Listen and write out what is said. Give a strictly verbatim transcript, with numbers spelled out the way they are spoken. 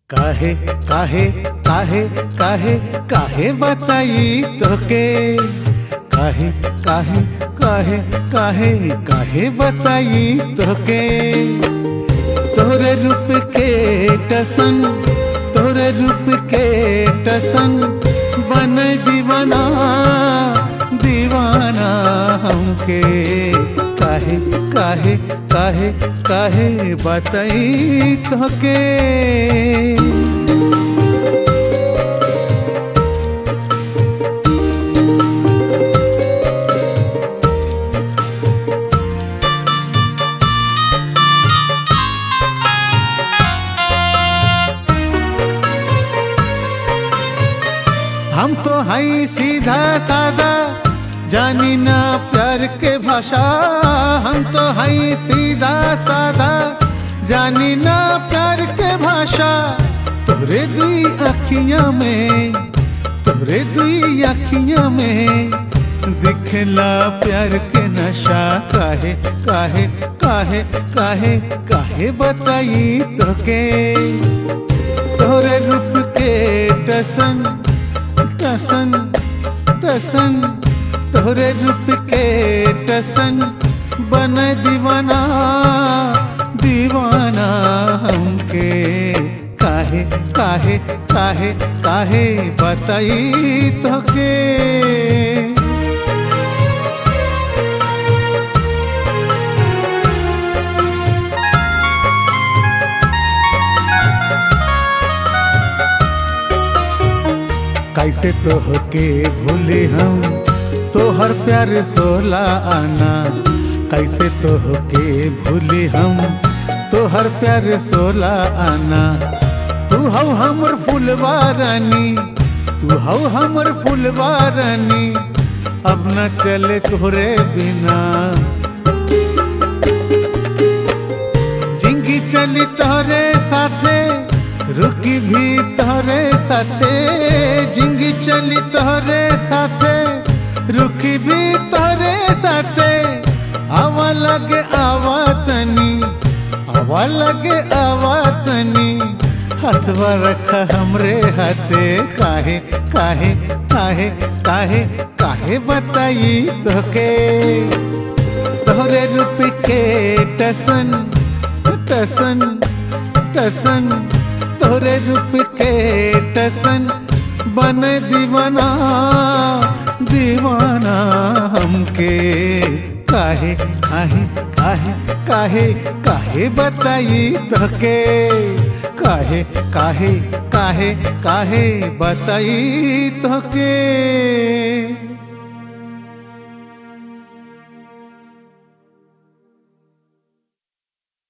काहे काहे काहे काहे काहे बताई तोके काहे काहे काहे काहे काहे बताई तोके तोरे रूप के टसन तोरे रूप के टसन बन दीवाना दीवाना हमके काहे काहे काहे काहे बताई तोके हम तो हैं सीधा सादा जानी ना प्यार के भाषा हम तो हैं सीधा सादा जानी ना प्यार के भाषा तोरे दुई अखियां में तोरे दुई अखियां में दिखला प्यार के नशा काहे काहे काहे काहे काहे बताई तोके तोरे रूप के टसन टसन टसन तोरे रूप के टसन बन दीवाना दीवाना हमके काहे काहे काहे काहे बताई तोके कैसे तोहके भूले हम तोहर प्यार सोला आना कैसे तोहके भूले हम तोहर प्यार सोला आना तू हौ हमर फुलवा रानी तू हौ हमर फुलवा रानी अब न चले तोरे बिना जिंदगी चली तोरे साथे रुकी भी तोरे साथे जिंदगी चली तोरे साथे रुकी भी तोरे साथे आवा लगे आवा तनी आवा लगे आवा तनी हथवा रखा हमरे हाथे काहे काहे काहे काहे काहे बताई तोके तोरे रूप के टसन टसन टसन तोरे रूप के टसन बन दीवाना दीवाना हमके काहे काहे काहे काहे काहे बताई तोके काहे काहे काहे काहे बताई तोके।